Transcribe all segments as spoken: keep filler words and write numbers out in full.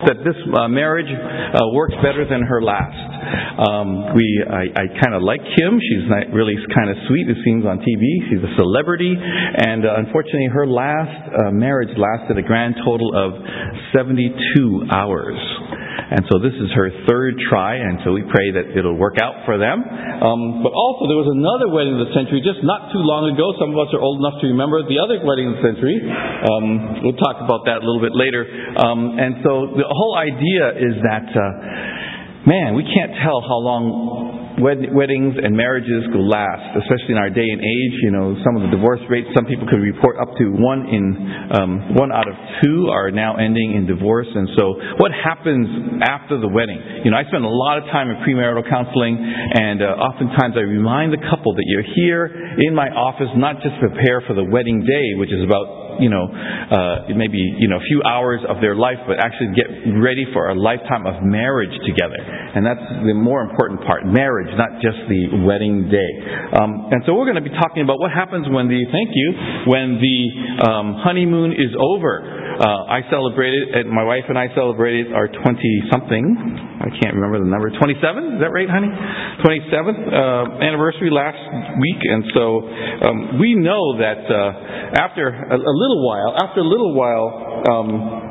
that this uh, marriage uh, works better than her last. Um, we, I, I kind of like Kim. She's not really kind of sweet. It seems on T V. She's a celebrity, and uh, unfortunately, her last uh, marriage lasted a grand total of seventy-two hours. And so this is her third try, and so we pray that it'll work out for them. Um, but also, there was another wedding of the century just not too long ago. Some of us are old enough to remember the other wedding of the century. Um, we'll talk about that a little bit later. Um, and so the whole idea is that, uh, man, we can't tell how long wed- weddings and marriages will last, especially in our day and age. You know, some of the divorce rates, some people could report up to one in um, one out of two are now ending in divorce. And so what happens after the wedding? You know, I spend a lot of time in premarital counseling, and uh, oftentimes I remind the couple that you're here in my office not just to prepare for the wedding day, which is about, you know, uh, maybe, you know, a few hours of their life, but actually get ready for a lifetime of marriage together. And that's the more important part, marriage, not just the wedding day. Um, and so we're going to be talking about what happens when the, thank you, when the um, honeymoon is over. Uh, I celebrated, and my wife and I celebrated our twenty-something, I can't remember the number, twenty-seven? Is that right, honey? twenty-seventh uh, anniversary last week. And so um, we know that uh, after a, a little while, after a little while, um,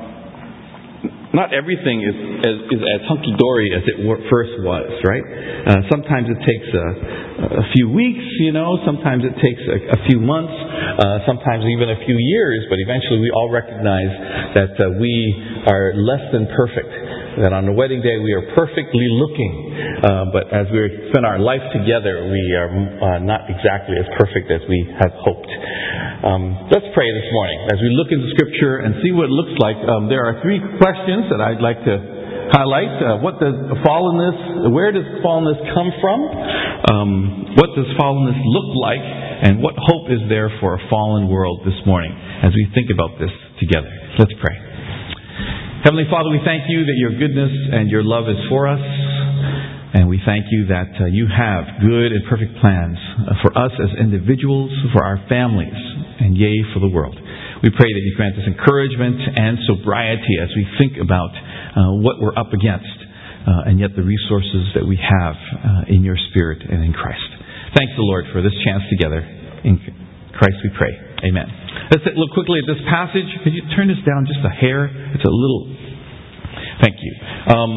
not everything is as, is as hunky-dory as it first was, right? Uh, sometimes it takes a, a few weeks, you know. Sometimes it takes a, a few months. Uh, sometimes even a few years. But eventually we all recognize that uh, we are less than perfect. That on the wedding day we are perfectly looking. Uh, but as we spend our life together, we are uh, not exactly as perfect as we have hoped. Um, let's pray this morning as we look into Scripture and see what it looks like. Um, there are three questions that I'd like to highlight. Uh, what does fallenness, where does fallenness come from? Um, what does fallenness look like? And what hope is there for a fallen world this morning as we think about this together? Let's pray. Heavenly Father, we thank you that your goodness and your love is for us. And we thank you that uh, you have good and perfect plans uh, for us as individuals, for our families, and yea, for the world. We pray that you grant us encouragement and sobriety as we think about uh, what we're up against, uh, and yet the resources that we have uh, in your Spirit and in Christ. Thanks the Lord for this chance together. In Christ we pray. Amen. Let's look quickly at this passage. Could you turn this down just a hair? It's a little... Thank you. Um,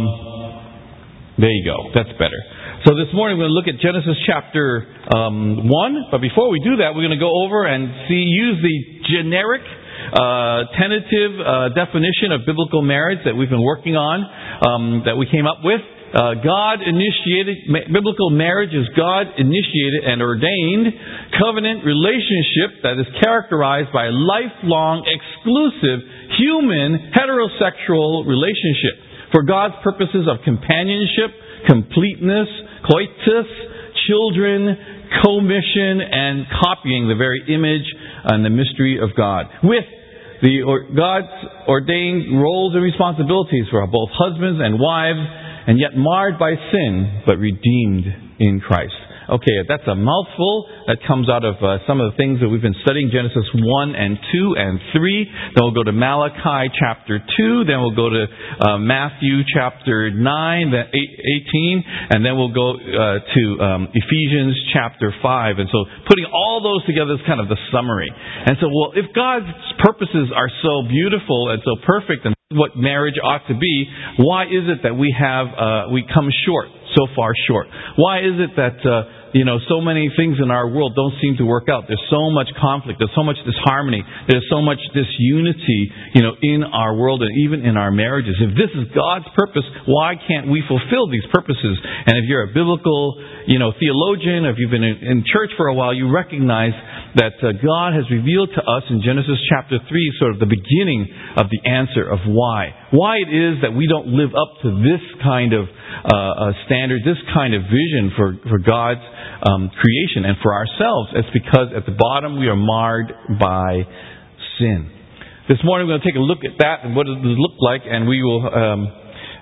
there you go. That's better. So this morning we're going to look at Genesis chapter um, one. But before we do that, we're going to go over and see use the generic, uh, tentative uh, definition of biblical marriage that we've been working on, um, that we came up with. Uh, God initiated, biblical marriage is God initiated and ordained covenant relationship that is characterized by a lifelong, exclusive, human, heterosexual relationship for God's purposes of companionship, completeness, coitus, children, commission, and copying the very image and the mystery of God. With the or, God's ordained roles and responsibilities for both husbands and wives, and yet marred by sin, but redeemed in Christ. Okay, that's a mouthful that comes out of uh, some of the things that we've been studying, Genesis one and two and three. Then we'll go to Malachi chapter two. Then we'll go to uh, Matthew chapter nine, then eighteen. And then we'll go uh, to um, Ephesians chapter five. And so putting all those together is kind of the summary. And so, well, if God's purposes are so beautiful and so perfect and what marriage ought to be, why is it that we have uh, we come short, so far short? Why is it that uh, you know so many things in our world don't seem to work out? There's so much conflict, there's so much disharmony, there's so much disunity, you know, in our world and even in our marriages. If this is God's purpose, why can't we fulfill these purposes? And if you're a biblical, you know, theologian, if you've been in, in church for a while, you recognize that uh, God has revealed to us in Genesis chapter three sort of the beginning of the answer of why. Why it is that we don't live up to this kind of uh, uh, standard, this kind of vision for, for God's um, creation and for ourselves. It's because at the bottom we are marred by sin. This morning we're going to take a look at that and what it does look like, and we will... Um,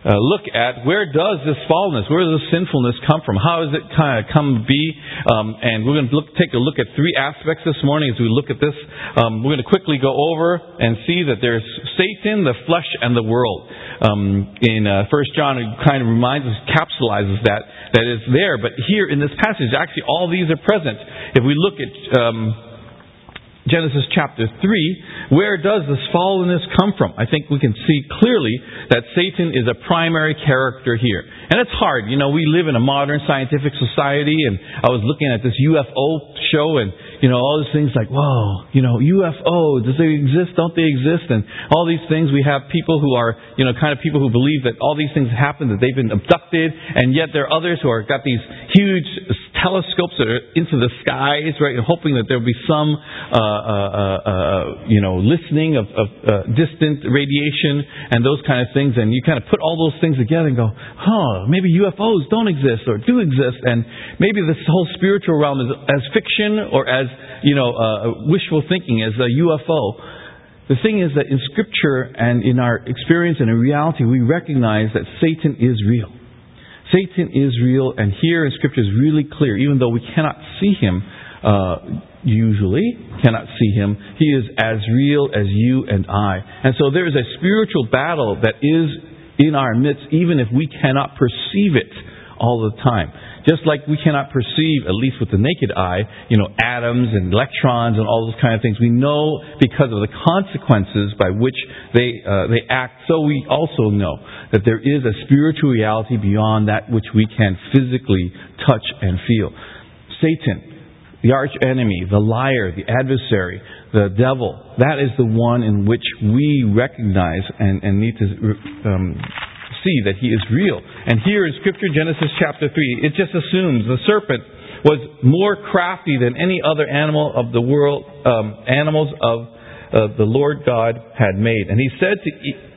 uh, look at where does this fallenness, where does this sinfulness come from? How does it kind of come to be? Um, and we're going to look, take a look at three aspects this morning as we look at this. Um, we're going to quickly go over and see that there's Satan, the flesh, and the world. Um, in uh, First John, it kind of reminds us, capsulizes that, that it's there. But here in this passage, actually all these are present. If we look at Um, Genesis chapter three, where does this fallenness come from? I think we can see clearly that Satan is a primary character here. And it's hard. You know, we live in a modern scientific society, and I was looking at this U F O show, and, you know, all these things like, whoa, you know, U F O, does they exist? Don't they exist? And all these things. We have people who are, you know, kind of people who believe that all these things happen, that they've been abducted, and yet there are others who are got these huge telescopes that are into the skies, right, and hoping that there will be some uh, Uh, uh, uh, you know, listening of, of uh, distant radiation and those kind of things, and you kind of put all those things together and go, huh, maybe U F Os don't exist or do exist, and maybe this whole spiritual realm is as fiction or as, you know, uh, wishful thinking as a U F O. The thing is that in Scripture and in our experience and in reality, we recognize that Satan is real. Satan is real, and here in Scripture is really clear, even though we cannot see him uh, usually, cannot see him, he is as real as you and I. And so there is a spiritual battle that is in our midst, even if we cannot perceive it all the time. Just like we cannot perceive, at least with the naked eye, you know, atoms and electrons and all those kind of things. We know because of the consequences by which they uh, they act. So we also know that there is a spiritual reality beyond that which we can physically touch and feel. Satan, the arch enemy, the liar, the adversary, the devil, that is the one in which we recognize and, and need to um, see that he is real. And here in Scripture, Genesis chapter three, it just assumes the serpent was more crafty than any other animal of the world, um, animals of uh, the Lord God had made. And he said to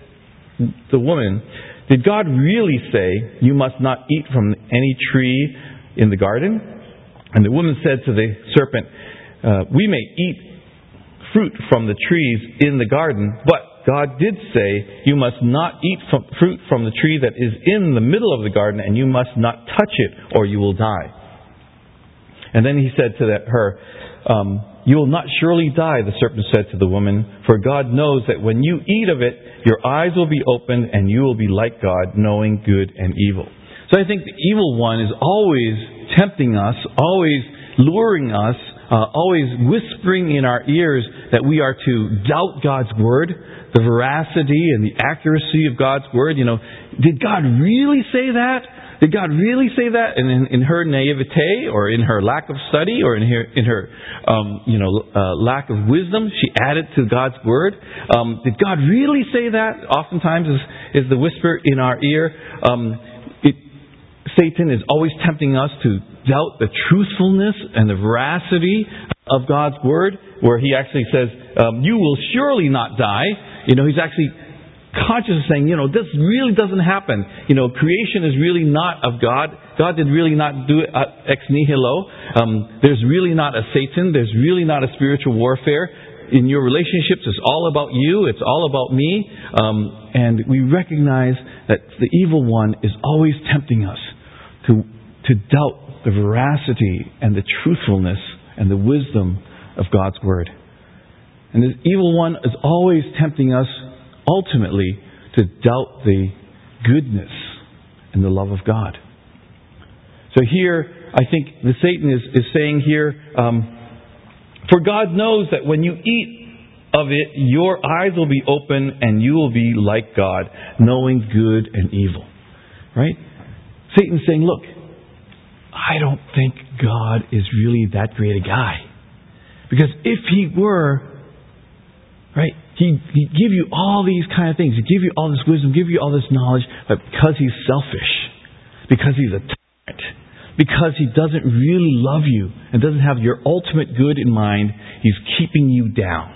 the woman, did God really say, you must not eat from any tree in the garden? And the woman said to the serpent, uh, we may eat fruit from the trees in the garden, but God did say, you must not eat from fruit from the tree that is in the middle of the garden, and you must not touch it, or you will die. And then he said to her, um, you will not surely die, the serpent said to the woman, for God knows that when you eat of it, your eyes will be opened, and you will be like God, knowing good and evil. So I think the evil one is always tempting us, always luring us, uh, always whispering in our ears that we are to doubt God's Word, the veracity and the accuracy of God's Word. You know, did God really say that? Did God really say that? And in, in her naivete, or in her lack of study, or in her, in her um, you know, uh, lack of wisdom, she added to God's Word. Um, did God really say that? Oftentimes is, is the whisper in our ear. Um, it, Satan is always tempting us to doubt the truthfulness and the veracity of God's Word, where he actually says, um, you will surely not die. You know, he's actually conscious of saying, you know, this really doesn't happen. You know, creation is really not of God. God did really not do it ex nihilo. Um, there's really not a Satan. There's really not a spiritual warfare. In your relationships, it's all about you. It's all about me. Um, and we recognize that the evil one is always tempting us to to doubt the veracity and the truthfulness and the wisdom of God's Word. And this evil one is always tempting us ultimately to doubt the goodness and the love of God. So here, I think the Satan is, is saying here, um, for God knows that when you eat of it, your eyes will be open and you will be like God, knowing good and evil. Right? Satan's saying, look, I don't think God is really that great a guy. Because if he were, right, he, he'd give you all these kind of things. He'd give you all this wisdom, give you all this knowledge, but because he's selfish, because he's a tyrant, because he doesn't really love you and doesn't have your ultimate good in mind, he's keeping you down.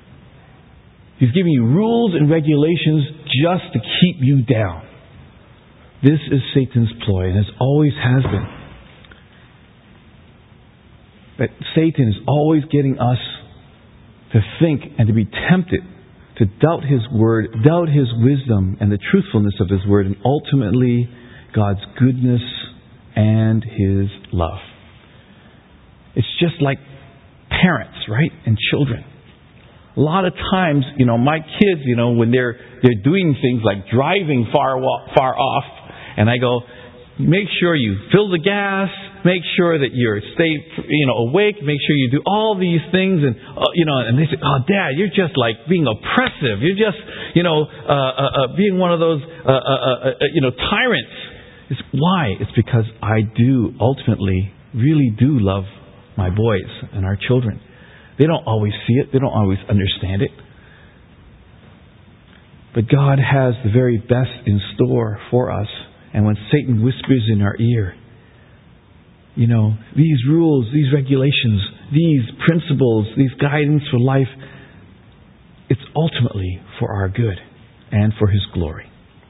He's giving you rules and regulations just to keep you down. This is Satan's ploy, and it always has been. That Satan is always getting us to think and to be tempted to doubt His Word, doubt His wisdom and the truthfulness of His Word, and ultimately God's goodness and His love. It's just like parents, right? And children. A lot of times, you know, my kids, you know, when they're they're doing things like driving far far off, and I go, make sure you fill the gas, make sure that you're stay, you know, awake, make sure you do all these things, and uh, you know, and they say, oh, Dad, you're just like being oppressive. You're just, you know, uh, uh, uh, being one of those, uh, uh, uh, uh, you know, tyrants. It's why? It's because I do ultimately really do love my boys and our children. They don't always see it. They don't always understand it. But God has the very best in store for us. And when Satan whispers in our ear, you know, these rules, these regulations, these principles, these guidance for life, it's ultimately for our good and for His glory.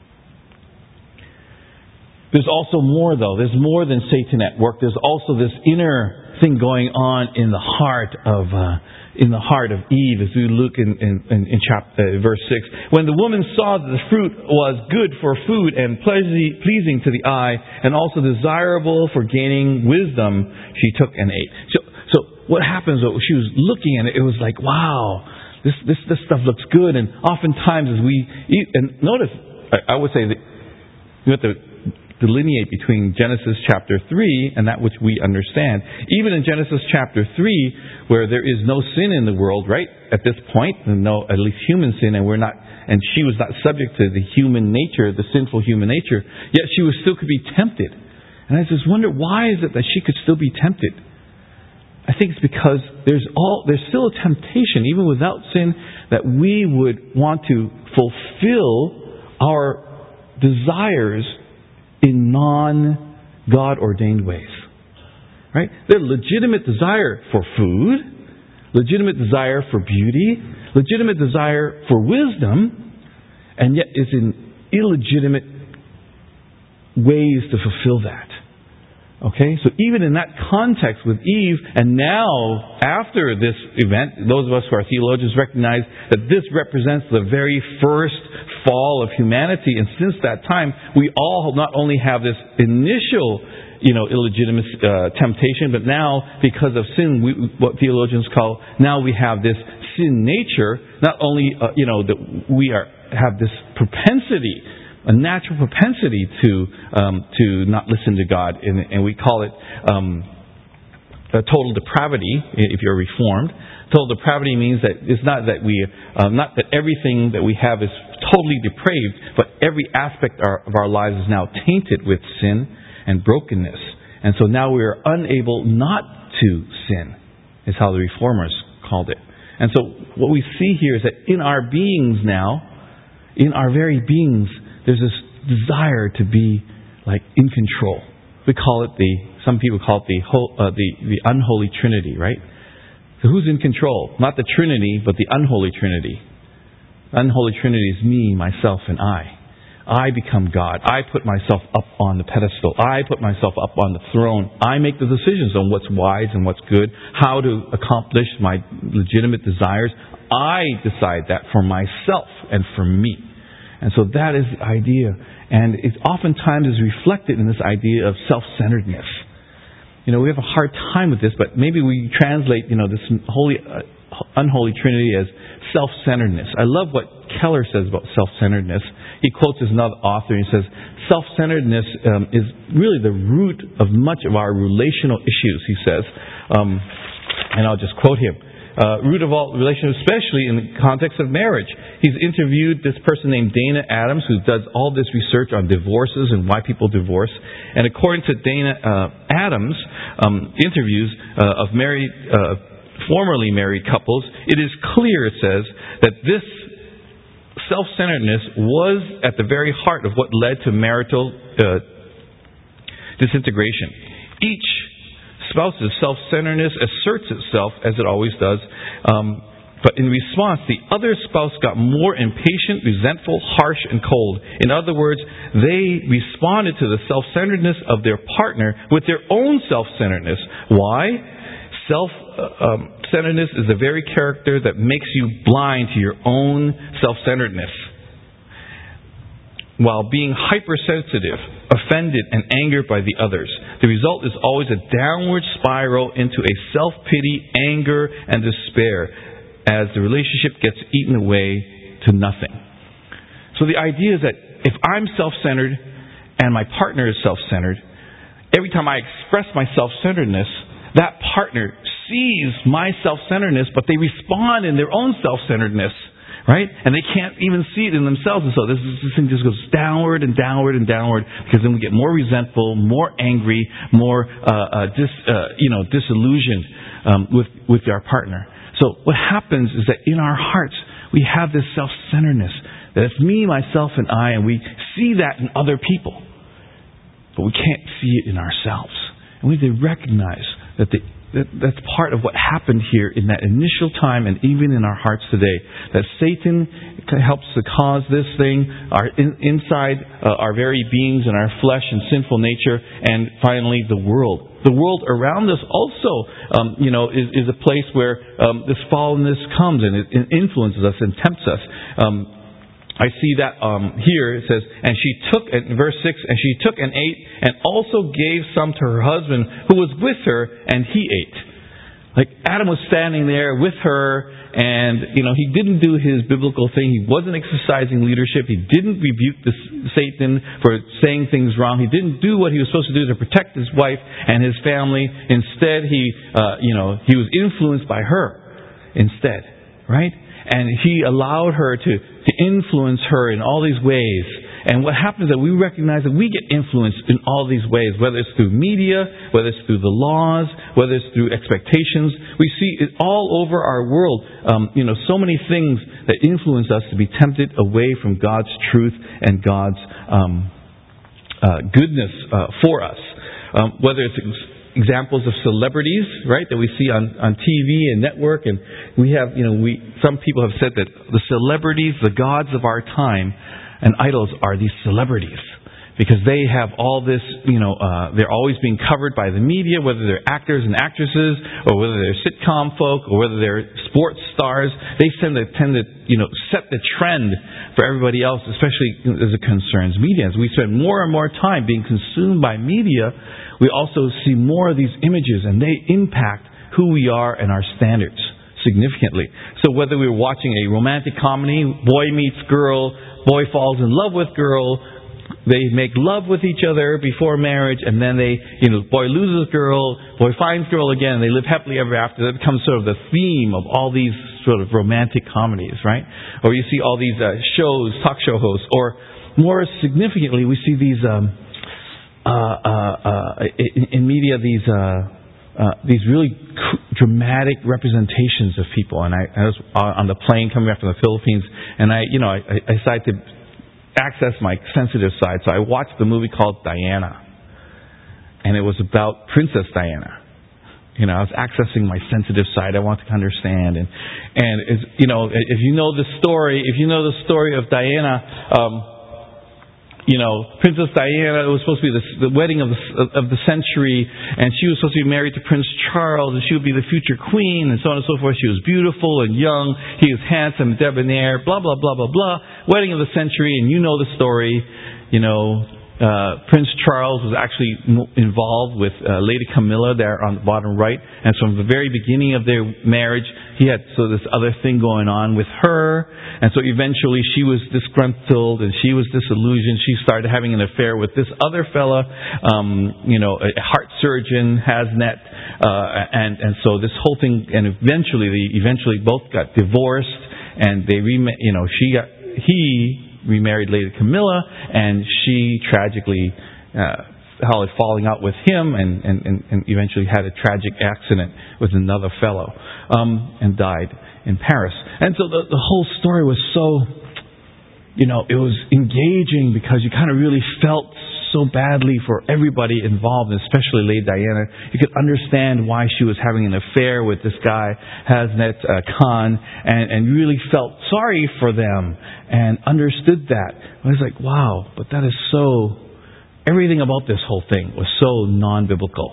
There's also more, though. There's more than Satan at work. There's also this inner thing going on in the heart of uh, in the heart of Eve, as we look in in, in, in chapter uh, verse six. When the woman saw that the fruit was good for food and pleasing to the eye, and also desirable for gaining wisdom, she took and ate. So, so what happens? She was looking at it. It was like, wow, this this this stuff looks good. And oftentimes, as we eat, and notice, I, I would say that you have to delineate between Genesis chapter three and that which we understand. Even in Genesis chapter three, where there is no sin in the world, right, at this point, no, at least human sin, and we're not, and she was not subject to the human nature, the sinful human nature, yet she was still could be tempted. And I just wonder, why is it that she could still be tempted? I think it's because there's all there's still a temptation, even without sin, that we would want to fulfill our desires in non-God ordained ways. Right? There's legitimate desire for food, legitimate desire for beauty, legitimate desire for wisdom, and yet it's in illegitimate ways to fulfill that. Okay? So even in that context with Eve, and now after this event, those of us who are theologians recognize that this represents the very first fall of humanity, and since that time, we all not only have this initial, you know, illegitimate uh, temptation, but now because of sin, we, what theologians call, now we have this sin nature. Not only, uh, you know, that we are have this propensity, a natural propensity to um, to not listen to God, and, and we call it um, a total depravity. If you're reformed, total depravity means that it's not that we, uh, not that everything that we have is totally depraved, but every aspect of our lives is now tainted with sin and brokenness, and so now we are unable not to sin. Is how the reformers called it. And so what we see here is that in our beings now, in our very beings, there's this desire to be like in control. We call it the, some people call it the uh, the the unholy Trinity, right? So who's in control? Not the Trinity, but the unholy Trinity. The unholy Trinity is me, myself, and I. I become God. I put myself up on the pedestal. I put myself up on the throne. I make the decisions on what's wise and what's good, how to accomplish my legitimate desires. I decide that for myself and for me. And so that is the idea. And it oftentimes is reflected in this idea of self-centeredness. You know, we have a hard time with this, but maybe we translate, you know, this holy, uh, unholy Trinity as self-centeredness. I love what Keller says about self-centeredness. He quotes another author and he says, self-centeredness um, is really the root of much of our relational issues, he says. Um, and I'll just quote him. Uh, root of all relationships, especially in the context of marriage. He's interviewed this person named Dana Adams, who does all this research on divorces and why people divorce. And according to Dana uh, Adams' um, interviews uh, of married, uh, formerly married couples, it is clear, it says, that this self-centeredness was at the very heart of what led to marital uh, disintegration. Each spouse's self-centeredness asserts itself, as it always does, um, but in response, the other spouse got more impatient, resentful, harsh, and cold. In other words, they responded to the self-centeredness of their partner with their own self-centeredness. Why? Self-centeredness is the very character that makes you blind to your own self-centeredness. While being hypersensitive, offended, and angered by the others. The result is always a downward spiral into a self-pity, anger, and despair as the relationship gets eaten away to nothing. So the idea is that if I'm self-centered and my partner is self-centered, every time I express my self-centeredness, that partner sees my self-centeredness, but they respond in their own self-centeredness. Right? And they can't even see it in themselves. And so this, this thing just goes downward and downward and downward, because then we get more resentful, more angry, more uh, uh, dis, uh, you know, disillusioned um, with, with our partner. So what happens is that in our hearts, we have this self-centeredness. That it's me, myself, and I, and we see that in other people. But we can't see it in ourselves. And we need to recognize that the That, that's part of what happened here in that initial time, and even in our hearts today. That Satan helps to cause this thing, our in, inside uh, our very beings and our flesh and sinful nature, and finally the world. The world around us also, um, you know, is, is a place where um, this fallenness comes, and it, it influences us and tempts us. Um, I see that um, here it says, and she took, in verse six, and she took and ate, and also gave some to her husband who was with her, and he ate. Like Adam was standing there with her, and you know he didn't do his biblical thing. He wasn't exercising leadership. He didn't rebuke this Satan for saying things wrong. He didn't do what he was supposed to do to protect his wife and his family. Instead, he, uh, you know, he was influenced by her. Instead, right? And he allowed her to, to influence her in all these ways. And what happens is that we recognize that we get influenced in all these ways, whether it's through media, whether it's through the laws, whether it's through expectations. We see it all over our world. Um, you know, so many things that influence us to be tempted away from God's truth and God's um, uh, goodness uh, for us. Um, whether it's examples of celebrities, right, that we see on, on T V and network, and we have, you know, we some people have said that the celebrities, the gods of our time, and idols are these celebrities, because they have all this, you know, uh, they're always being covered by the media, whether they're actors and actresses, or whether they're sitcom folk, or whether they're sports stars. They tend to tend to, you know, set the trend for everybody else, especially as it concerns media. As we spend more and more time being consumed by media, we also see more of these images, and they impact who we are and our standards significantly. So whether we're watching a romantic comedy, boy meets girl, boy falls in love with girl, they make love with each other before marriage, and then they, you know, boy loses girl, boy finds girl again, and they live happily ever after. That becomes sort of the theme of all these sort of romantic comedies, right? Or you see all these uh, shows, talk show hosts, or more significantly, we see these um, uh, uh, uh, in, in media these uh, uh, these really dramatic representations of people. And I, I was on the plane coming back from the Philippines, and I, you know, I, I decided to access my sensitive side. So I watched the movie called Diana, and it was about Princess Diana. You know, I was accessing my sensitive side. I wanted to understand, and and it's, you know, if you know the story, if you know the story of Diana, um, you know, Princess Diana, it was supposed to be the, the wedding of the of the century, and she was supposed to be married to Prince Charles, and she would be the future queen, and so on and so forth. She was beautiful and young. He was handsome, debonair, blah blah blah blah blah. Wedding of the century, and you know the story. You know, uh, Prince Charles was actually involved with uh, Lady Camilla there on the bottom right, and from the very beginning of their marriage, he had so this other thing going on with her, and so eventually she was disgruntled and she was disillusioned. She started having an affair with this other fella, um, you know, a heart surgeon, Haznet, uh, and and so this whole thing, and eventually they eventually both got divorced, and they re, you know, she got he remarried Lady Camilla, and she tragically uh, had falling out with him, and, and, and eventually had a tragic accident with another fellow, um, and died in Paris. And so the, the whole story was so, you know, it was engaging, because you kind of really felt so badly for everybody involved, especially Lady Diana. You could understand why she was having an affair with this guy, Haznet uh, Khan, and, and really felt sorry for them and understood that. I was like, wow, but that is so, everything about this whole thing was so non-biblical.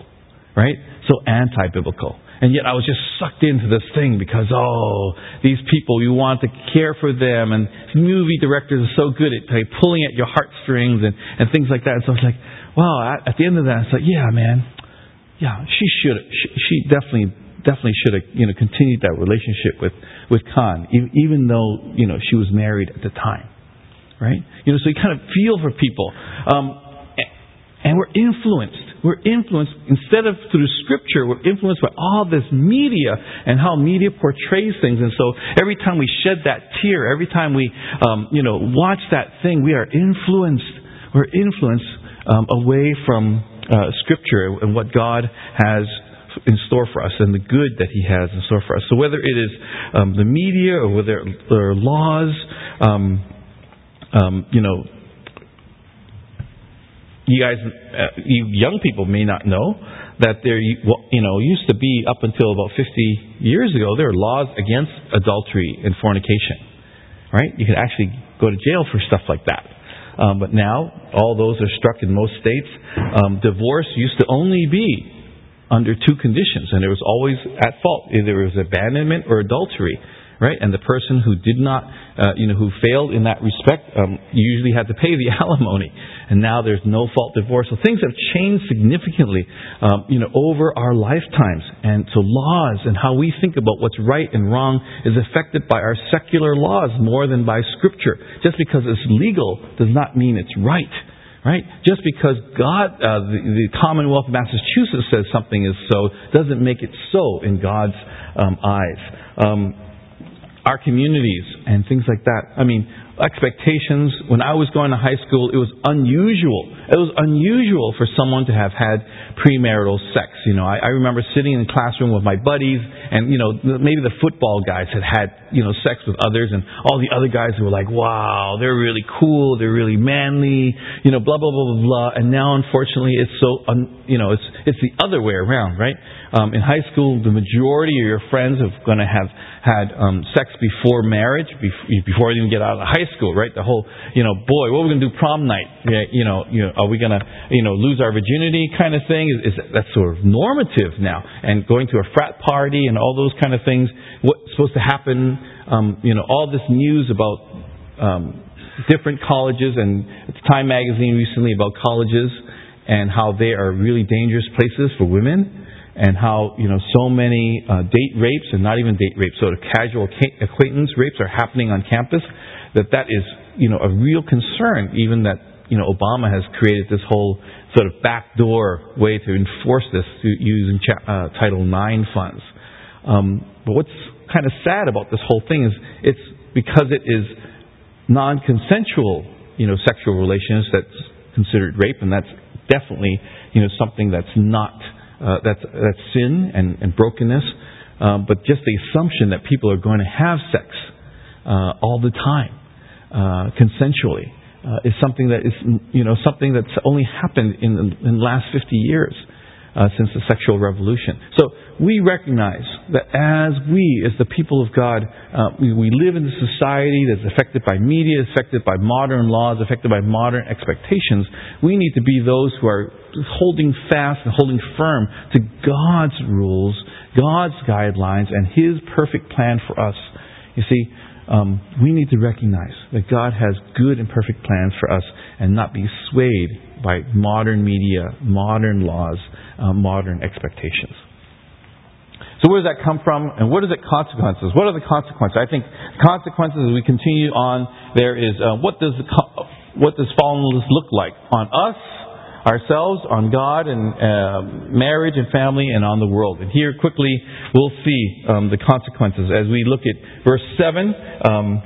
right? So anti-biblical. And yet I was just sucked into this thing because, oh, these people, you want to care for them, and movie directors are so good at like, pulling at your heartstrings and, and things like that. And so I was like, wow, at, at the end of that, it's like, yeah, man, yeah, she should have, she, she definitely, definitely should have, you know, continued that relationship with, with Khan, even, even though, you know, she was married at the time, right? You know, so you kind of feel for people. Um, and we're influenced. We're influenced, instead of through Scripture, we're influenced by all this media and how media portrays things. And so every time we shed that tear, every time we, um, you know, watch that thing, we are influenced. We're influenced um, away from uh, Scripture and what God has in store for us and the good that He has in store for us. So whether it is um, the media or whether there are laws, um, um, you know, You guys, uh, you young people may not know that there, you know, used to be up until about fifty years ago, there were laws against adultery and fornication, right? You could actually go to jail for stuff like that. Um, but now, all those are struck in most states. Um, divorce used to only be under two conditions, and it was always at fault. Either it was abandonment or adultery. Right, and the person who did not, uh, you know, who failed in that respect, um, usually had to pay the alimony. And now there's no fault divorce. So things have changed significantly, um, you know, over our lifetimes. And so laws and how we think about what's right and wrong is affected by our secular laws more than by Scripture. Just because it's legal does not mean it's right. Right? Just because God, uh, the, the Commonwealth of Massachusetts says something is so, doesn't make it so in God's um, eyes. Um, Our communities and things like that. I mean, expectations. When I was going to high school, it was unusual. It was unusual for someone to have had premarital sex. You know, I, I remember sitting in the classroom with my buddies, and you know, maybe the football guys had had you know sex with others, and all the other guys were like, "Wow, they're really cool. They're really manly." You know, blah blah blah blah blah. And now, unfortunately, it's so un, you know, it's it's the other way around, right? Um, in high school, the majority of your friends are going to have had um, sex before marriage, before they even get out of high school, right? The whole, you know, boy, what are we going to do prom night? You know, you know, are we going to, you know, lose our virginity kind of thing? Is, is that's sort of normative now? And going to a frat party and all those kind of things, what's supposed to happen? Um, you know, all this news about um, different colleges, and Time Magazine recently about colleges and how they are really dangerous places for women. And how, you know, so many uh, date rapes, and not even date rapes, sort of casual acquaintance rapes are happening on campus, that that is, you know, a real concern, even that, you know, Obama has created this whole sort of backdoor way to enforce this through using uh, Title nine funds. Um, but what's kind of sad about this whole thing is it's because it is non-consensual, you know, sexual relations that's considered rape, and that's definitely, you know, something that's not Uh, that's, that's sin and, and brokenness, um, but just the assumption that people are going to have sex uh, all the time, uh, consensually, uh, is something that is, you know, something that's only happened in the, in the last fifty years uh, since the sexual revolution. So we recognize that as we, as the people of God, uh, we, we live in a society that's affected by media, affected by modern laws, affected by modern expectations. We need to be those who are holding fast and holding firm to God's rules, God's guidelines, and His perfect plan for us. You see, um, we need to recognize that God has good and perfect plans for us and not be swayed by modern media, modern laws, uh, modern expectations. So where does that come from, and what is it consequences? What are the consequences? I think consequences as we continue on there is uh, what does the, what does fallenness look like on us, ourselves, on God, and uh, marriage and family, and on the world. And here quickly we'll see um, the consequences as we look at verse seven. Um,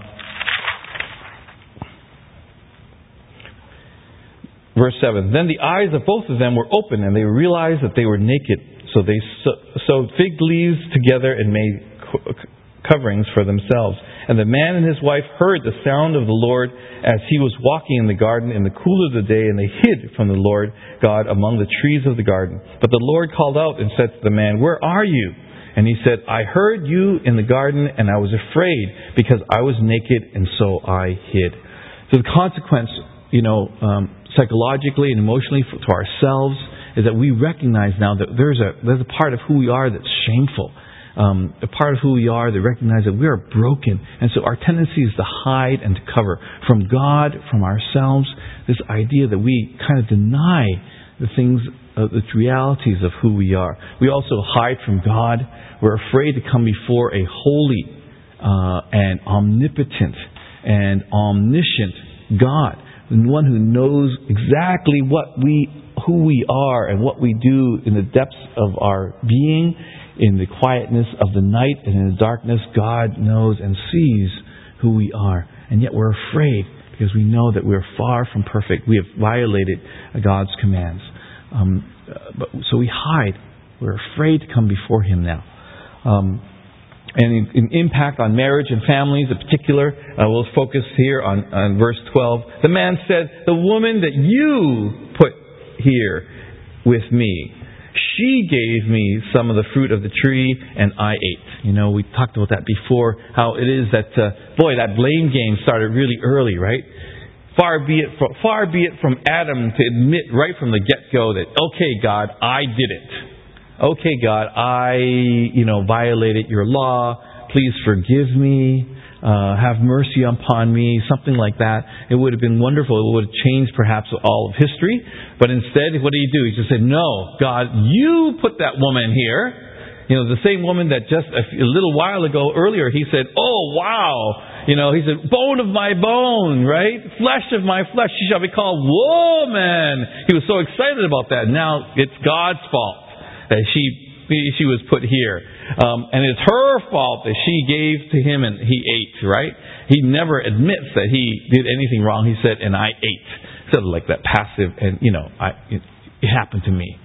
verse seven. Then the eyes of both of them were open, and they realized that they were naked. So they sewed fig leaves together and made coverings for themselves. And the man and his wife heard the sound of the Lord as He was walking in the garden in the cool of the day, and they hid from the Lord God among the trees of the garden. But the Lord called out and said to the man, "Where are you?" And he said, "I heard you in the garden, and I was afraid because I was naked, and so I hid." So the consequence, you know, um, psychologically and emotionally for, to ourselves is that we recognize now that there's a there's a part of who we are that's shameful. Um, a part of who we are that recognize that we are broken. And so our tendency is to hide and to cover from God, from ourselves, this idea that we kind of deny the things, uh, the realities of who we are. We also hide from God. We're afraid to come before a holy uh, and omnipotent and omniscient God, the one who knows exactly what we, who we are and what we do in the depths of our being. In the quietness of the night and in the darkness, God knows and sees who we are. And yet we're afraid because we know that we're far from perfect. We have violated God's commands. Um, but, so we hide. We're afraid to come before Him now. Um, and in, in impact on marriage and families in particular, uh, we'll focus here on, on verse twelve. The man said, "The woman that you put here with me, she gave me some of the fruit of the tree, and I ate." You know, we talked about that before, how it is that, uh, boy, that blame game started really early, right? Far be it from, far be it from Adam to admit right from the get-go that, okay, God, I did it. Okay, God, I, you know, violated your law. Please forgive me. Uh, have mercy upon me, something like that. It would have been wonderful. It would have changed perhaps all of history. But instead, what did he do? He just said, "No, God, you put that woman here." You know, the same woman that just a, few, a little while ago, earlier, he said, "Oh, wow." You know, he said, "Bone of my bone," right? "Flesh of my flesh. She shall be called woman." He was so excited about that. Now it's God's fault that she she was put here. Um, and it's her fault that she gave to him and he ate, right? He never admits that he did anything wrong. He said, "And I ate." Sort of like that passive, and, you know, I, it, it happened to me.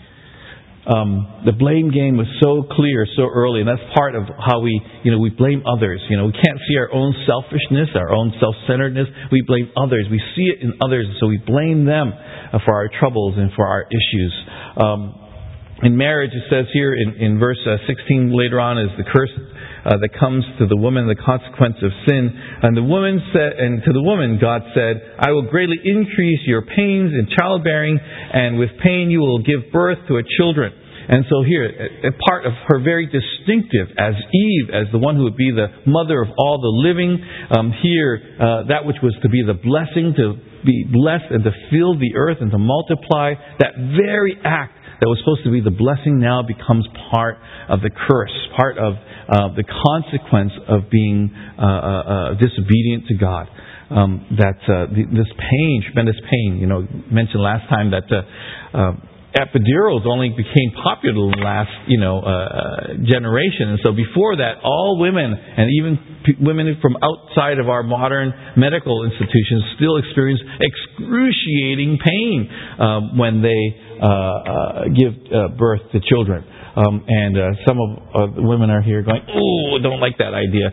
Um, the blame game was so clear so early, and that's part of how we, you know, we blame others. You know, we can't see our own selfishness, our own self-centeredness. We blame others. We see it in others, so we blame them for our troubles and for our issues. Um, In marriage, it says here in, in verse uh, sixteen later on, is the curse uh, that comes to the woman, the consequence of sin. And the woman said, and to the woman, God said, "I will greatly increase your pains in childbearing, and with pain you will give birth to a children." And so here, a, a part of her very distinctive as Eve, as the one who would be the mother of all the living. Um, here, uh, that which was to be the blessing, to be blessed and to fill the earth and to multiply, that very act that was supposed to be the blessing now becomes part of the curse, part of uh, the consequence of being uh, uh, disobedient to God. Um, that uh, the, this pain, tremendous pain. You know, mentioned last time that uh, uh, epidurals only became popular in the last, you know, uh, generation. And so before that, all women, and even p- women from outside of our modern medical institutions, still experience excruciating pain uh, when they uh, uh, give uh, birth to children. Um, and uh, some of uh, the women are here going, "Oh, don't like that idea."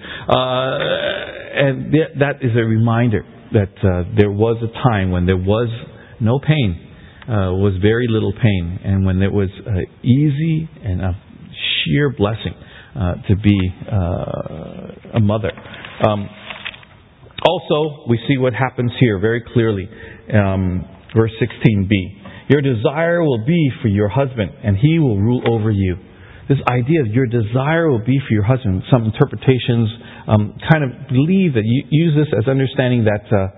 Uh, and th- that is a reminder that uh, there was a time when there was no pain. Uh, was very little pain, and when it was uh, easy and a sheer blessing uh, to be uh, a mother. Um, also, we see what happens here very clearly. Um, verse sixteen b. "Your desire will be for your husband, and he will rule over you." This idea of your desire will be for your husband. Some interpretations um, kind of believe that you use this as understanding that uh,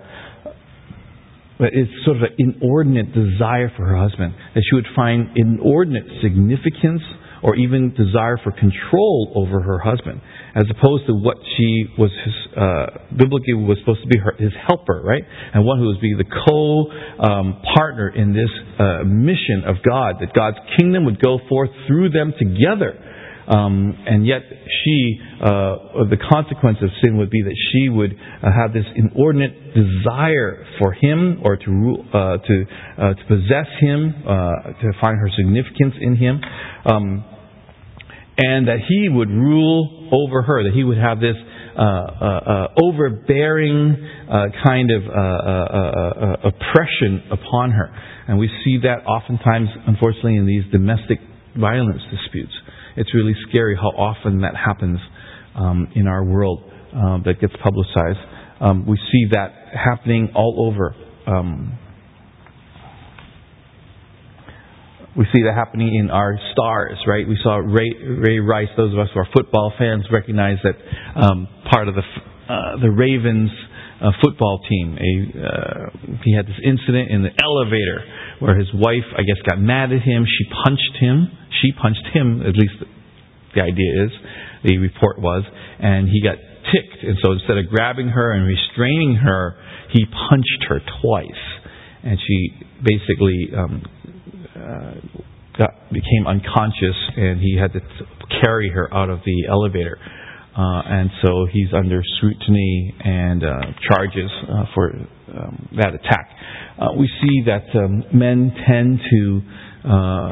But it's sort of an inordinate desire for her husband. That she would find inordinate significance or even desire for control over her husband, as opposed to what she was his, uh, biblically was supposed to be her, his helper, right? And one who was be the co-partner um, in this uh, mission of God, that God's kingdom would go forth through them together. Um, and yet she, uh, the consequence of sin would be that she would uh, have this inordinate desire for him, or to rule, uh, to uh, to possess him, uh, to find her significance in him, um, and that he would rule over her. That he would have this uh, uh, uh, overbearing uh, kind of uh, uh, uh, oppression upon her, and we see that oftentimes, unfortunately, in these domestic violence disputes. It's really scary how often that happens um, in our world uh, that gets publicized. Um, we see that happening all over. Um, we see that happening in our stars, right? We saw Ray, Ray Rice. Those of us who are football fans recognize that um, part of the uh, the Ravens uh, football team. A, uh, he had this incident in the elevator where his wife, I guess, got mad at him. She punched him. She punched him. At least the idea is, the report was, and he got ticked. And so instead of grabbing her and restraining her, he punched her twice, and she basically um, uh, got, became unconscious, and he had to t- carry her out of the elevator. Uh, and so he's under scrutiny and uh, charges uh, for um, that attack. Uh, we see that um, men tend to uh,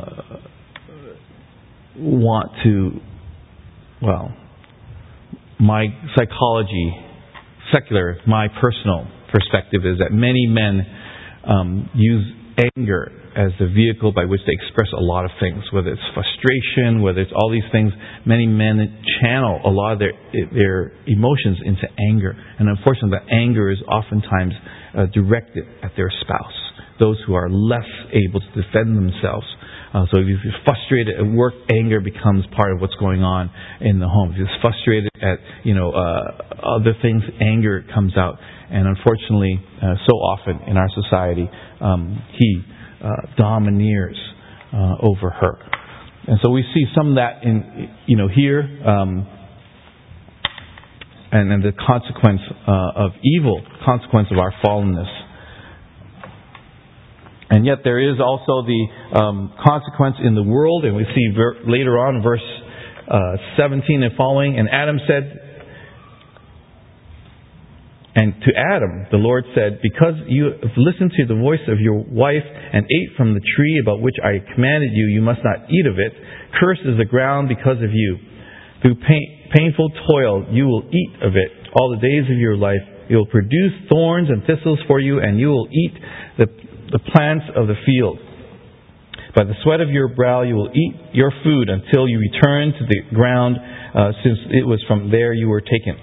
want to, well, my psychology, secular, my personal perspective is that many men um, use anger as the vehicle by which they express a lot of things, whether it's frustration, whether it's all these things. Many men channel a lot of their their emotions into anger, and unfortunately, that anger is oftentimes uh, directed at their spouse, those who are less able to defend themselves. Uh, so if you're frustrated at work, anger becomes part of what's going on in the home. If you're frustrated at you know uh, other things, anger comes out. And unfortunately, uh, so often in our society, um, he uh, domineers uh, over her. And so we see some of that in you know here, um, and, and the consequence uh, of evil, consequence of our fallenness. And yet there is also the um, consequence in the world, and we see ver- later on, verse uh, seventeen and following. And Adam said, and to Adam, the Lord said, because you have listened to the voice of your wife and ate from the tree about which I commanded you, you must not eat of it. Cursed is the ground because of you. Through pain, painful toil, you will eat of it all the days of your life. It will produce thorns and thistles for you, and you will eat the the plants of the field. By the sweat of your brow you will eat your food until you return to the ground, uh, since it was from there you were taken.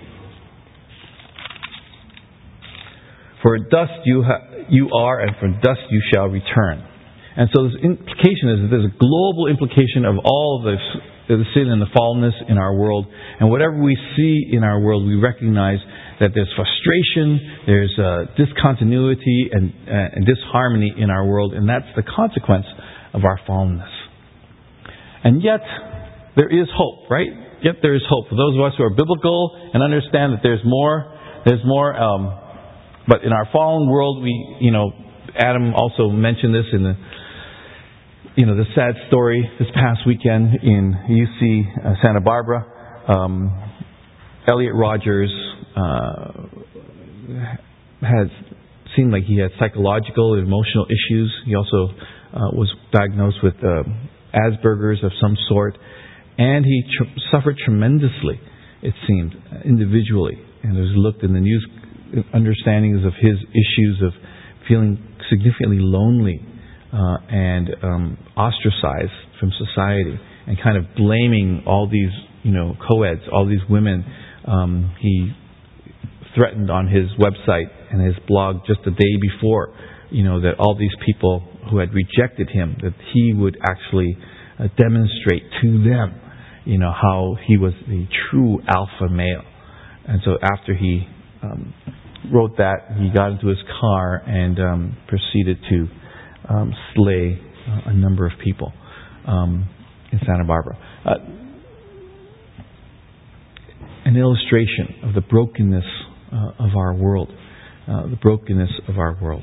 For dust you ha- you are, and from dust you shall return. And so the implication is that there's a global implication of all of this, the sin and the fallenness in our world. And whatever we see in our world, we recognize that there's frustration, there's uh, discontinuity and, uh, and disharmony in our world, and that's the consequence of our fallenness. And yet, there is hope, right? Yet there is hope. For those of us who are biblical and understand that there's more, there's more, um, but in our fallen world, we, you know, Adam also mentioned this in the, you know, the sad story this past weekend in U C uh, Santa Barbara. Um, Elliot Rogers uh, has seemed like he had psychological and emotional issues. He also uh, was diagnosed with uh, Asperger's of some sort, and he tr- suffered tremendously, it seemed, individually. And as we looked in the news understandings of his issues of feeling significantly lonely uh, and um, ostracized from society, and kind of blaming all these, you know, co-eds, all these women. Um, he threatened on his website and his blog just the day before, you know, that all these people who had rejected him, that he would actually uh, demonstrate to them, you know, how he was the true alpha male. And so after he um, wrote that, he got into his car and um, proceeded to um, slay uh, a number of people um, in Santa Barbara. Uh, an illustration of the brokenness uh, of our world. Uh, the brokenness of our world.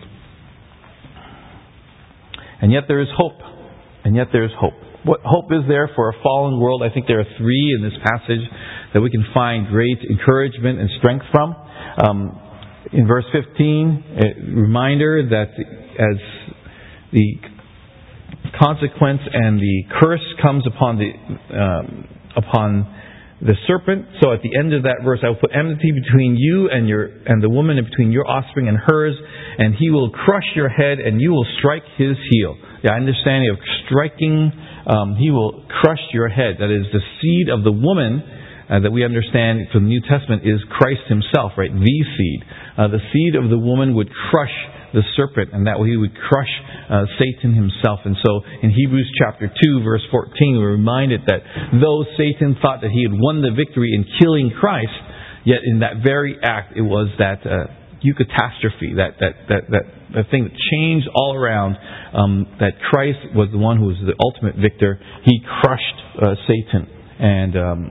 And yet there is hope. And yet there is hope. What hope is there for a fallen world? I think there are three in this passage that we can find great encouragement and strength from. Um, in verse fifteen, a reminder that as the consequence and the curse comes upon the um, upon the serpent. So at the end of that verse, I will put enmity between you and your and the woman, and between your offspring and hers, and he will crush your head, and you will strike his heel. The understanding of striking, um, he will crush your head. That is, the seed of the woman uh, that we understand from the New Testament is Christ himself, right? The seed. Uh, the seed of the woman would crush the serpent, and that he would crush uh, Satan himself. And so in Hebrews chapter two, verse fourteen, we're reminded that though Satan thought that he had won the victory in killing Christ, yet in that very act it was that uh, eucatastrophe, that, that, that, that, that thing that changed all around, um, that Christ was the one who was the ultimate victor. He crushed uh, Satan and um,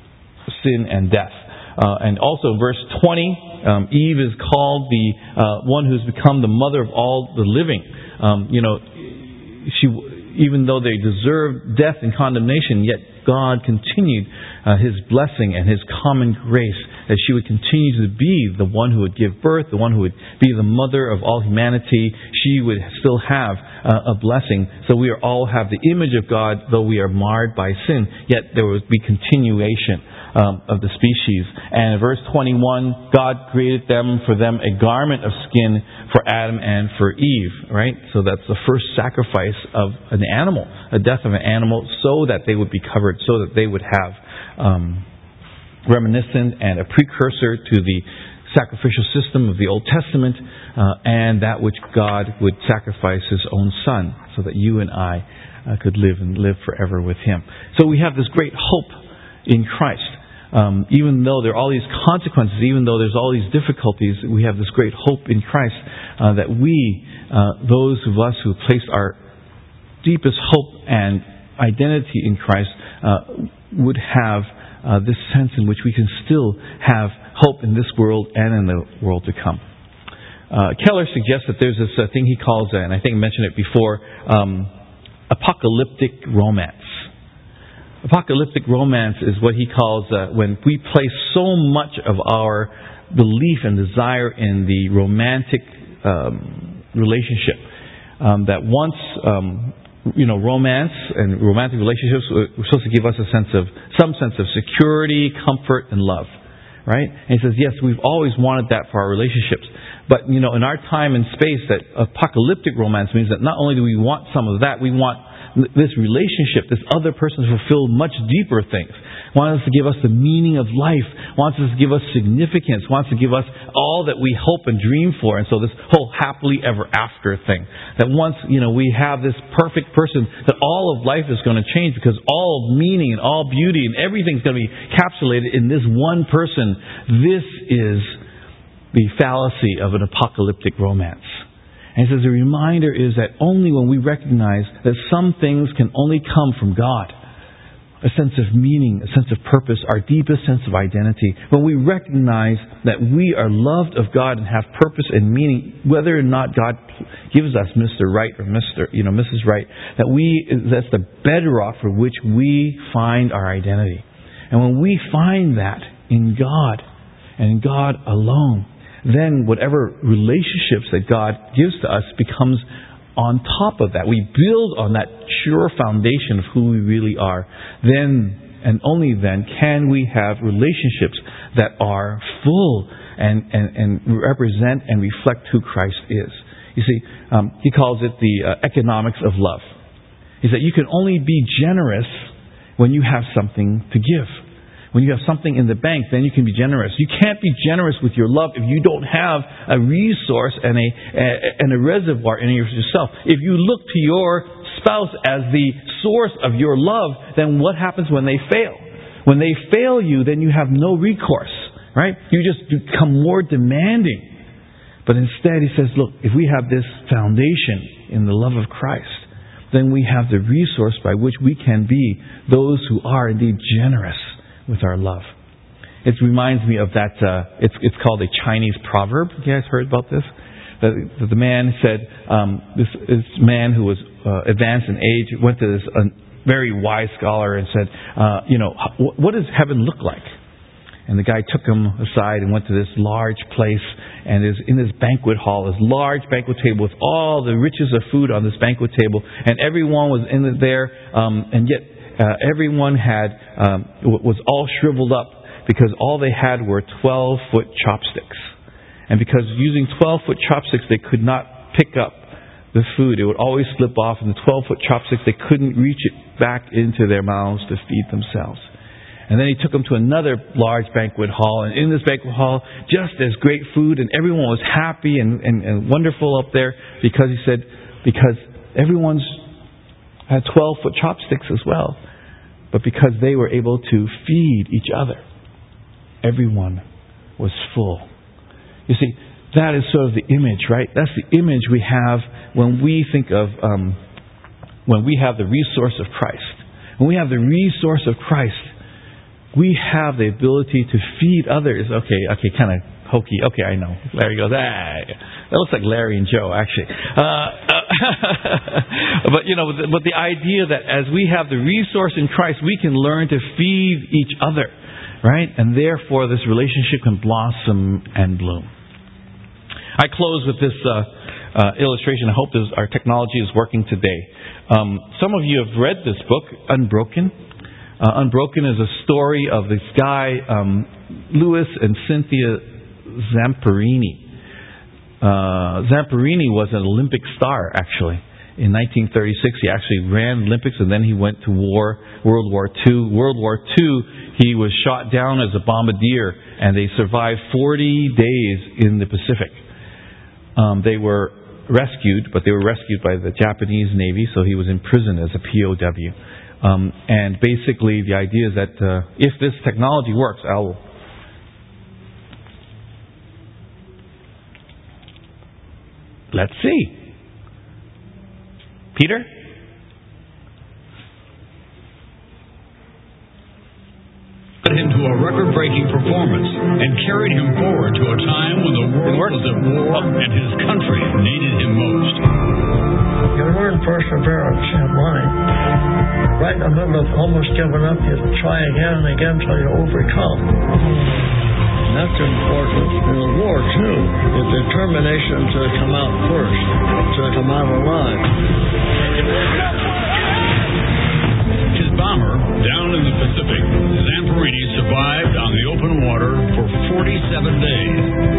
sin and death. Uh, and also verse twenty, um, Eve is called the uh, one who's become the mother of all the living. Um, you know, she, even though they deserved death and condemnation, yet God continued uh, His blessing and His common grace, that she would continue to be the one who would give birth, the one who would be the mother of all humanity. She would still have uh, a blessing. So we are all have the image of God, though we are marred by sin, yet there would be continuation Um, of the species. And in verse twenty-one, God created them for them a garment of skin for Adam and for Eve, right? So that's the first sacrifice of an animal, a death of an animal, so that they would be covered, so that they would have um, reminiscent and a precursor to the sacrificial system of the Old Testament, uh, and that which God would sacrifice His own Son, so that you and I uh, could live and live forever with Him. So we have this great hope in Christ. Um, even though there are all these consequences, even though there's all these difficulties, we have this great hope in Christ uh, that we, uh, those of us who placed our deepest hope and identity in Christ, uh, would have uh, this sense in which we can still have hope in this world and in the world to come. Uh, Keller suggests that there's this uh, thing he calls, uh, and I think I mentioned it before, um, apocalyptic romance. Apocalyptic romance is what he calls uh, when we place so much of our belief and desire in the romantic um, relationship um, that once um, you know romance and romantic relationships were supposed to give us a sense of some sense of security, comfort, and love, right? And he says, yes, we've always wanted that for our relationships, but you know, in our time and space, that apocalyptic romance means that not only do we want some of that, we want this relationship, this other person, to fulfill much deeper things. Wants us to give us the meaning of life. Wants us to give us significance. Wants to give us all that we hope and dream for. And so this whole happily ever after thing. That once, you know, we have this perfect person, that all of life is going to change, because all of meaning and all beauty and everything's going to be encapsulated in this one person. This is the fallacy of an apocalyptic romance. And he says the reminder is that only when we recognize that some things can only come from God, a sense of meaning, a sense of purpose, our deepest sense of identity, when we recognize that we are loved of God and have purpose and meaning, whether or not God gives us Mister Right or Mister you know Missus Right, that we that's the bedrock for which we find our identity. And when we find that in God and in God alone, then whatever relationships that God gives to us becomes on top of that. We build on that sure foundation of who we really are. Then, and only then, can we have relationships that are full and, and, and represent and reflect who Christ is. You see, um, he calls it the uh, economics of love. He said you can only be generous when you have something to give. When you have something in the bank, then you can be generous. You can't be generous with your love if you don't have a resource and a, a and a reservoir in yourself. If you look to your spouse as the source of your love, then what happens when they fail? When they fail you, then you have no recourse, right? You just become more demanding. But instead, he says, look, if we have this foundation in the love of Christ, then we have the resource by which we can be those who are indeed generous with our love. It reminds me of that, uh, it's it's called a Chinese proverb. You guys heard about this? The, the man said, um, this, this man who was uh, advanced in age went to this uh, very wise scholar and said, uh, you know, what does heaven look like? And the guy took him aside and went to this large place, and is in this banquet hall, this large banquet table with all the riches of food on this banquet table, and everyone was in there, um, and yet Uh, everyone had um, was all shriveled up because all they had were twelve-foot chopsticks. And because using twelve-foot chopsticks, they could not pick up the food. It would always slip off, and the twelve-foot chopsticks, they couldn't reach it back into their mouths to feed themselves. And then he took them to another large banquet hall. And in this banquet hall, just as great food, and everyone was happy and, and, and wonderful up there because he said, because everyone's had twelve-foot chopsticks as well. But because they were able to feed each other, everyone was full. You see, that is sort of the image, right? That's the image we have when we think of, um, when we have the resource of Christ. When we have the resource of Christ, we have the ability to feed others. Okay, okay, kind of hokey. Okay, I know. Larry goes, ah, that looks like Larry and Joe, actually. Uh, but, you know, but the idea that as we have the resource in Christ, we can learn to feed each other, right? And therefore, this relationship can blossom and bloom. I close with this uh, uh, illustration. I hope this, our technology is working today. Um, some of you have read this book, Unbroken. Uh, Unbroken is a story of this guy, um, Louis and Cynthia Zamperini. Uh, Zamperini was an Olympic star, actually. In nineteen thirty-six, he actually ran Olympics, and then he went to war, World War Two. World War Two, he was shot down as a bombardier, and they survived forty days in the Pacific. Um, they were rescued, but they were rescued by the Japanese Navy, so he was in prison as a P O W. Um, and basically, the idea is that uh, if this technology works, I'll. Let's see. Peter? Him to a record-breaking performance and carried him forward to a time when the world was at war and his country needed him most. You learn perseverance in life. Right in the middle of almost giving up, you try again and again until you overcome. And that's important in a war, too. The determination to come out first, to come out alive. His bomber, down in the Pacific, Zamperini survived on the open water for forty-seven days,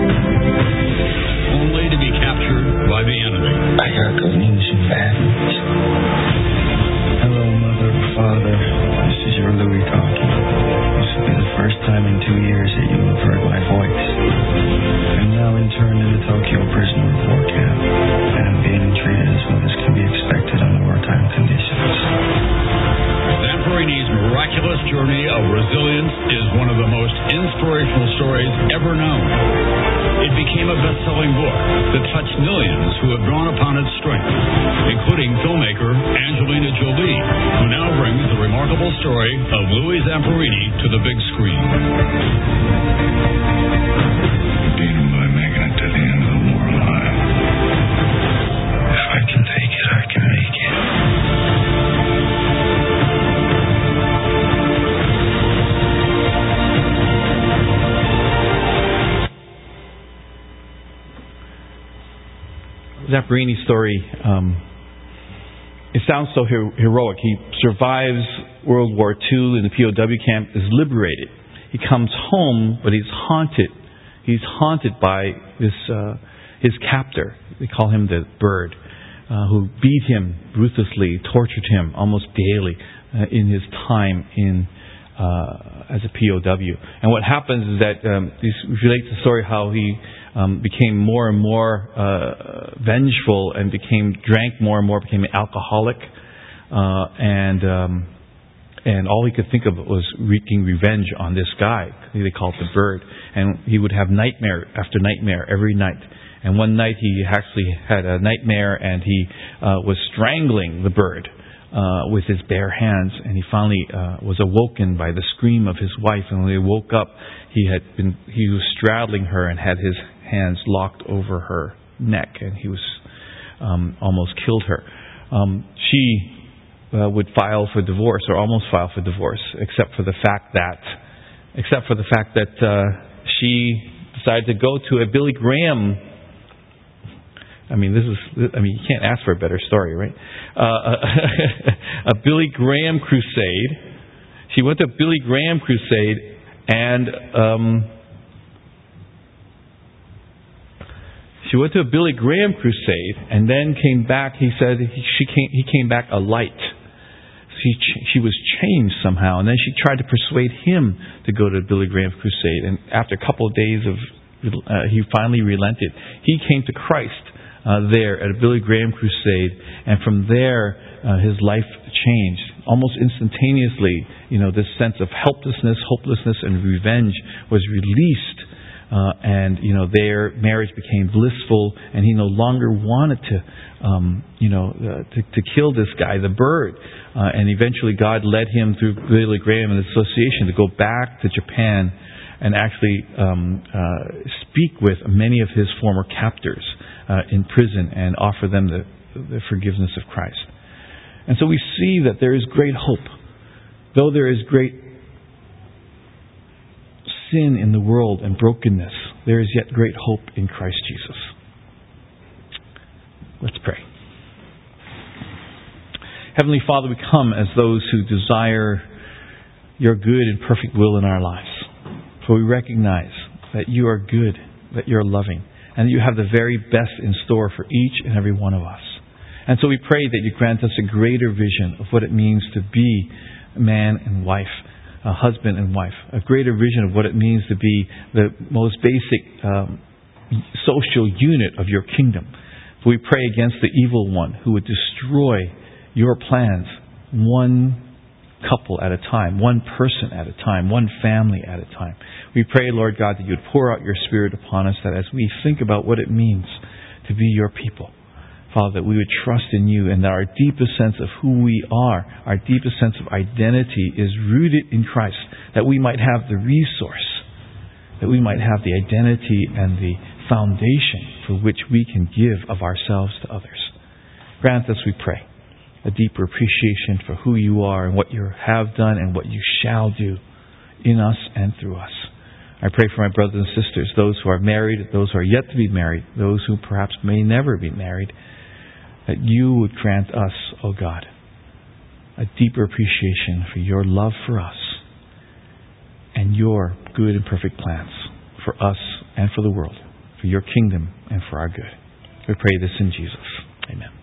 only to be captured by the enemy. I got good news and bad news. Hello, Mother, Father. This is your Louis talking. This will be the first time in two years that you have heard my voice. I'm now interned in the Tokyo prisoner of war camp, and I'm being treated as well as can be expected under wartime conditions. Zamperini's miraculous journey of resilience is one of the most inspirational stories ever known. It became a best-selling book that touched millions who have drawn upon its strength, including filmmaker Angelina Jolie, who now brings the remarkable story of Louis Zamperini to the big screen. Beaten by making it to the end of the war alive. If I can take it, I can make it. Zamperini's story, um, it sounds so her- heroic. He survives World War Two in the P O W camp, is liberated. He comes home, but he's haunted. He's haunted by this uh, his captor. They call him the Bird, uh, who beat him ruthlessly, tortured him almost daily uh, in his time in uh, as a P O W. And what happens is that um, this relates the story how he Um, became more and more uh, vengeful and became drank more and more, became an alcoholic, uh, and um, and all he could think of was wreaking revenge on this guy. They called the Bird, and he would have nightmare after nightmare every night. And one night he actually had a nightmare, and he uh, was strangling the Bird uh, with his bare hands. And he finally uh, was awoken by the scream of his wife. And when he woke up, he had been he was straddling her and had his hands locked over her neck, and he was um, almost killed her. Um, she uh, would file for divorce, or almost file for divorce, except for the fact that, except for the fact that uh, she decided to go to a Billy Graham. I mean, this is. I mean, you can't ask for a better story, right? Uh, a Billy Graham crusade. She went to a Billy Graham crusade, and. Um, She went to a Billy Graham crusade and then came back. He said he, she came, he came back a light. she she was changed somehow, and then she tried to persuade him to go to Billy Graham's crusade. And after a couple of days of, uh, he finally relented. He came to Christ uh, there at a Billy Graham crusade, and from there uh, his life changed almost instantaneously. You know, this sense of helplessness, hopelessness, and revenge was released, uh, and you know their marriage became blissful, and he no longer wanted to. Um, you know, uh, to, to kill this guy, the bird. Uh, and eventually God led him through Billy Graham and the association to go back to Japan and actually um, uh, speak with many of his former captors uh, in prison and offer them the, the forgiveness of Christ. And so we see that there is great hope. Though there is great sin in the world and brokenness, there is yet great hope in Christ Jesus. Let's pray. Heavenly Father, we come as those who desire your good and perfect will in our lives. For we recognize that you are good, that you are loving, and that you have the very best in store for each and every one of us. And so we pray that you grant us a greater vision of what it means to be man and wife, a husband and wife, a greater vision of what it means to be the most basic um, social unit of your kingdom. We pray against the evil one who would destroy your plans one couple at a time, one person at a time, one family at a time. We pray, Lord God, that you would pour out your Spirit upon us, that as we think about what it means to be your people, Father, that we would trust in you, and that our deepest sense of who we are, our deepest sense of identity is rooted in Christ, that we might have the resource, that we might have the identity and the foundation for which we can give of ourselves to others. Grant us, we pray, a deeper appreciation for who you are and what you have done and what you shall do in us and through us. I pray for my brothers and sisters, those who are married, those who are yet to be married, those who perhaps may never be married, that you would grant us, O God, a deeper appreciation for your love for us and your good and perfect plans for us and for the world, for your kingdom and for our good. We pray this in Jesus. Amen.